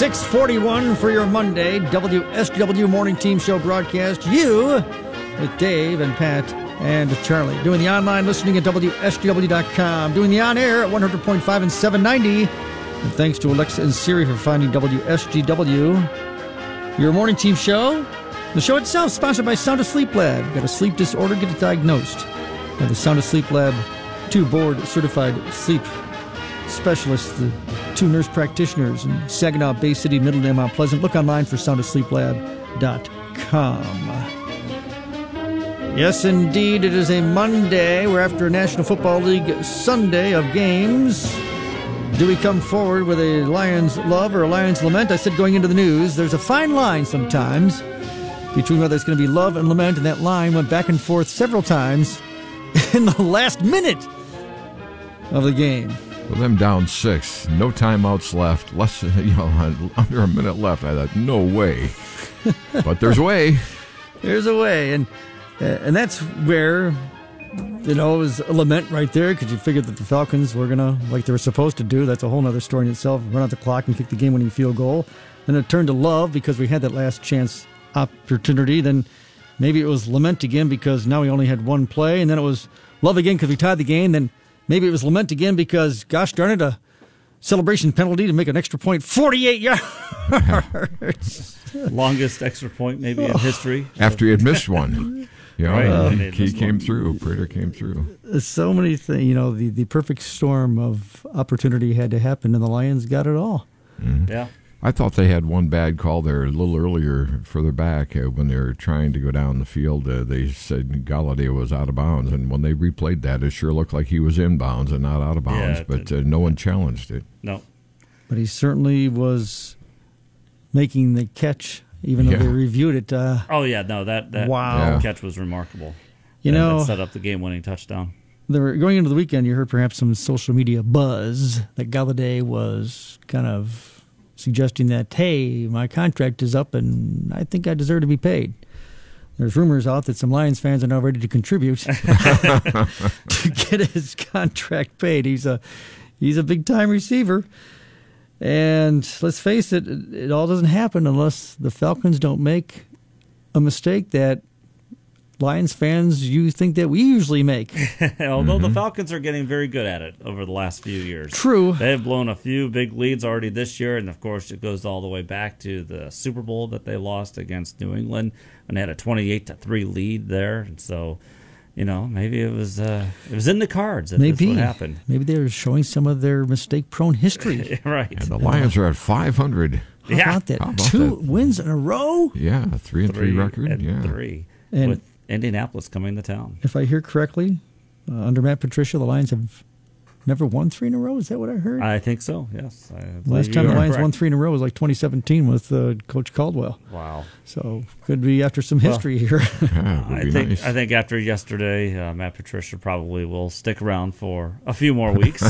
6:41 for your Monday WSW Morning Team Show broadcast. You with Dave and Pat and Charlie. Doing the online listening at WSW.com. Doing the on-air at 100.5 and 790. And thanks to Alexa and Siri for finding WSGW. Your Morning Team Show. The show itself sponsored by Sound Asleep Lab. Got a sleep disorder? Get it diagnosed. By the Sound Asleep Lab, 2 board-certified sleep specialists, the 2 nurse practitioners in Saginaw, Bay City, Midland, and Mount Pleasant. Look online for soundasleeplab.com. Yes, indeed, it is a Monday. We're after a National Football League Sunday of games. Do we come forward with a Lions love or a Lions lament? I said going into the news, there's a fine line sometimes between whether it's going to be love and lament, and that line went back and forth several times in the last minute of the game. With them down 6, no timeouts left, under a minute left. I thought, no way. But there's a way. There's a way, and that's where, it was a lament right there, because you figured that the Falcons were going to, like they were supposed to do, that's a whole other story in itself, run out the clock and kick the game-winning field goal. Then it turned to love because we had that last chance opportunity. Then maybe it was lament again because now we only had one play, and then it was love again because we tied the game. Then maybe it was lament again because, gosh darn it, a celebration penalty to make an extra point, 48 yards. Longest extra point maybe in history. After he had missed one. Right. He came through. Prater came through. So many things, the perfect storm of opportunity had to happen, and the Lions got it all. Mm-hmm. Yeah. I thought they had one bad call there a little earlier, further back, when they were trying to go down the field. They said Galladay was out of bounds, and when they replayed that, it sure looked like he was in bounds and not out of bounds, but no one challenged it. No. But he certainly was making the catch, even though they reviewed it. That wow. catch was remarkable. That set up the game-winning touchdown. Going into the weekend, you heard perhaps some social media buzz that Galladay was kind of suggesting that, hey, my contract is up and I think I deserve to be paid. There's rumors out that some Lions fans are now ready to contribute to get his contract paid. He's a big-time receiver. And let's face it, it all doesn't happen unless the Falcons don't make a mistake that Lions fans, you think that we usually make. Although the Falcons are getting very good at it over the last few years. True. They have blown a few big leads already this year, and of course it goes all the way back to the Super Bowl that they lost against New England, and they had a 28-3 lead there. And so, maybe it was in the cards that this would happen. Maybe they were showing some of their mistake-prone history. Right. And the Lions are at 500. How about that? 2 wins in a row? Yeah, 3-3 record. And 3. And with Indianapolis coming to town. If I hear correctly, under Matt Patricia, the Lions have never won 3 in a row. Is that what I heard? I think so, yes. Last time the Lions won 3 in a row was like 2017 with Coach Caldwell. Wow. So could be after some history here. I think after yesterday, Matt Patricia probably will stick around for a few more weeks.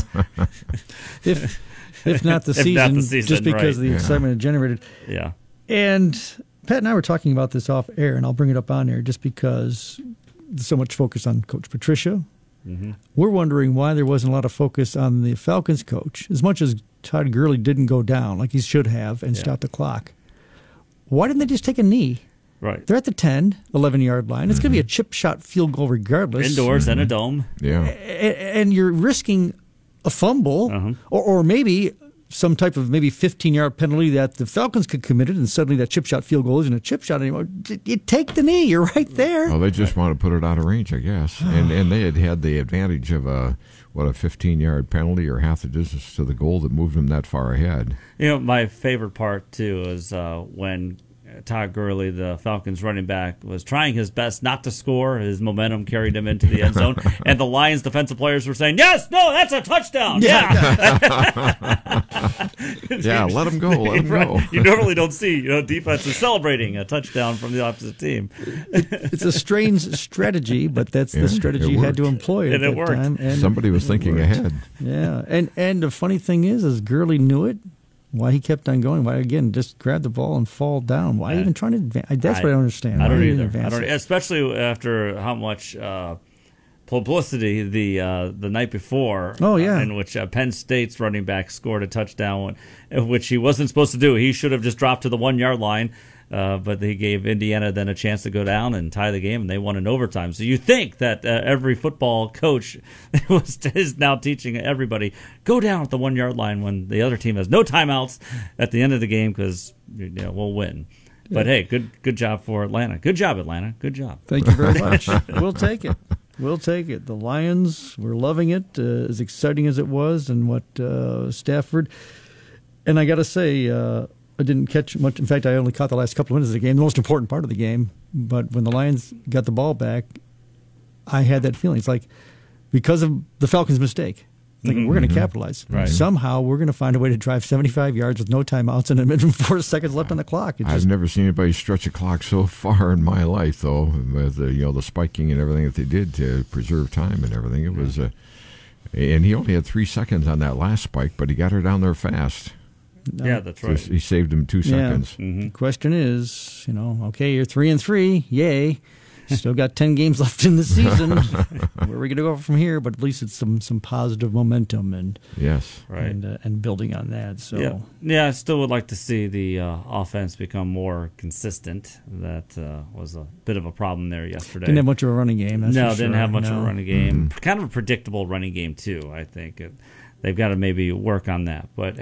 if not the season, just because of the excitement it generated. Yeah. And Pat and I were talking about this off air, and I'll bring it up on air just because there's so much focus on Coach Patricia. Mm-hmm. We're wondering why there wasn't a lot of focus on the Falcons coach. As much as Todd Gurley didn't go down like he should have and stop the clock, why didn't they just take a knee? Right. They're at the 10, 11-yard line. It's going to be a chip shot field goal regardless. Indoors in a dome. Yeah. And you're risking a fumble or maybe some type of maybe 15-yard penalty that the Falcons could commit it, and suddenly that chip shot field goal isn't a chip shot anymore. You take the knee. You're right there. Well, they just want to put it out of range, I guess. And they had the advantage of a 15-yard penalty or half the distance to the goal that moved them that far ahead. My favorite part, too, is when Todd Gurley, the Falcons running back, was trying his best not to score. His momentum carried him into the end zone. And the Lions defensive players were saying, yes, no, that's a touchdown. Yeah. Yeah, let him go. Let him go. You normally don't see defenses celebrating a touchdown from the opposite team. It's a strange strategy, but that's the strategy you had to employ at that time. And somebody was thinking ahead. Yeah. And the funny thing is Gurley knew it. Why he kept on going? Why, again, just grab the ball and fall down? Why even trying to advance? That's what I don't understand. I don't either. Especially after how much publicity the night before. Oh, yeah. In which Penn State's running back scored a touchdown, which he wasn't supposed to do. He should have just dropped to the 1 yard line. But he gave Indiana then a chance to go down and tie the game, and they won in overtime. So you think that every football coach is now teaching everybody, go down at the 1 yard line when the other team has no timeouts at the end of the game because we'll win. But hey, good job for Atlanta. Good job, Atlanta. Good job. Thank you very much. We'll take it. We'll take it. The Lions were loving it, as exciting as it was, and what Stafford. And I got to say, I didn't catch much. In fact, I only caught the last couple of minutes of the game, the most important part of the game. But when the Lions got the ball back, I had that feeling. It's like because of the Falcons' mistake, we're going to capitalize. Right. Somehow we're going to find a way to drive 75 yards with no timeouts and a minute and 4 seconds left on the clock. I've never seen anybody stretch a clock so far in my life, though, with the spiking and everything that they did to preserve time and everything. It was, and he only had 3 seconds on that last spike, but he got her down there fast. Yeah, that's right. So he saved him 2 seconds. Yeah. The question is, okay, you're 3-3, yay. Still got 10 games left in the season. Where are we going to go from here? But at least it's some positive momentum and yes, right, and building on that. So yeah, I still would like to see the offense become more consistent. That was a bit of a problem there yesterday. Didn't have much of a running game. That's for didn't sure. have much of a running game. Mm-hmm. Kind of a predictable running game too. I think they've got to maybe work on that. But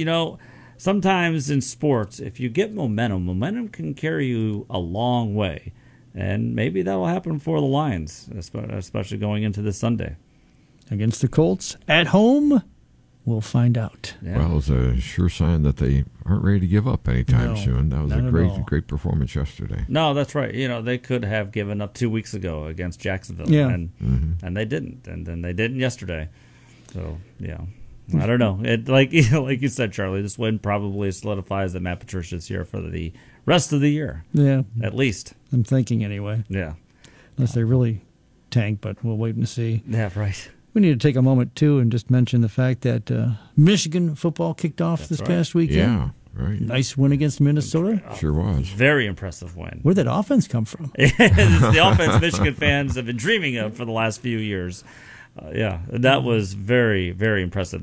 sometimes in sports, if you get momentum can carry you a long way. And maybe that will happen for the Lions, especially going into this Sunday. Against the Colts at home, we'll find out. Yeah. Well, it's a sure sign that they aren't ready to give up anytime soon. That was a great performance yesterday. No, that's right. They could have given up 2 weeks ago against Jacksonville, and they didn't, and then they didn't yesterday. So, yeah. I don't know. Like you said, Charlie, this win probably solidifies that Matt Patricia's here for the rest of the year. Yeah. At least. I'm thinking anyway. Yeah. Unless they really tank, but we'll wait and see. Yeah, right. We need to take a moment, too, and just mention the fact that Michigan football kicked off this past weekend. Yeah, right. Nice win against Minnesota. Sure was. Very impressive win. Where'd that offense come from? It's the offense Michigan fans have been dreaming of for the last few years. That was very, very impressive.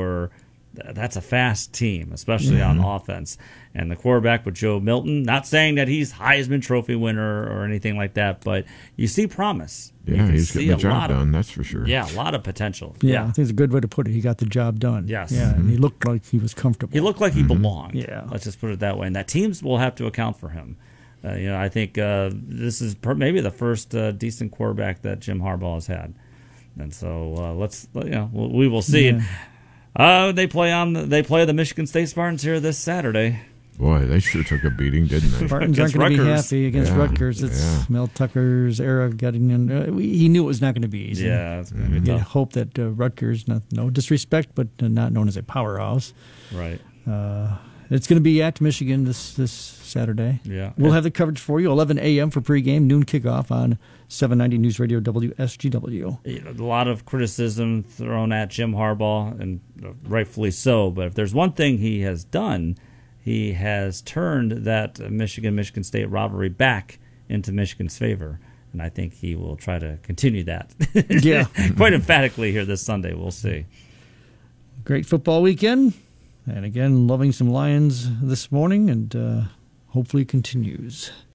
That's a fast team, especially on offense. And the quarterback with Joe Milton, not saying that he's Heisman Trophy winner or anything like that, but you see promise. Yeah, he's getting the job done, that's for sure. Yeah, a lot of potential. Yeah, I think it's a good way to put it. He got the job done. Yes. Yeah, and he looked like he was comfortable. He looked like he belonged. Yeah. Let's just put it that way. And that teams will have to account for him. I think this is maybe the first decent quarterback that Jim Harbaugh has had. And so we will see. Yeah. They play the Michigan State Spartans here this Saturday. Boy, they sure took a beating, didn't they? Spartans aren't going to be happy against Rutgers. It's Yeah. Mel Tucker's era getting in. He knew it was not going to be easy. Yeah, it's going to be You tough. hope that Rutgers, no disrespect, but not known as a powerhouse. Right. It's going to be at Michigan this Saturday. Yeah. We'll have the coverage for you, 11 a.m. for pregame, noon kickoff on 790 News Radio WSGW. A lot of criticism thrown at Jim Harbaugh, and rightfully so. But if there's one thing he has done, he has turned that Michigan State rivalry back into Michigan's favor. And I think he will try to continue that. Yeah. Quite emphatically here this Sunday. We'll see. Great football weekend. And again, loving some Lions this morning, and hopefully continues.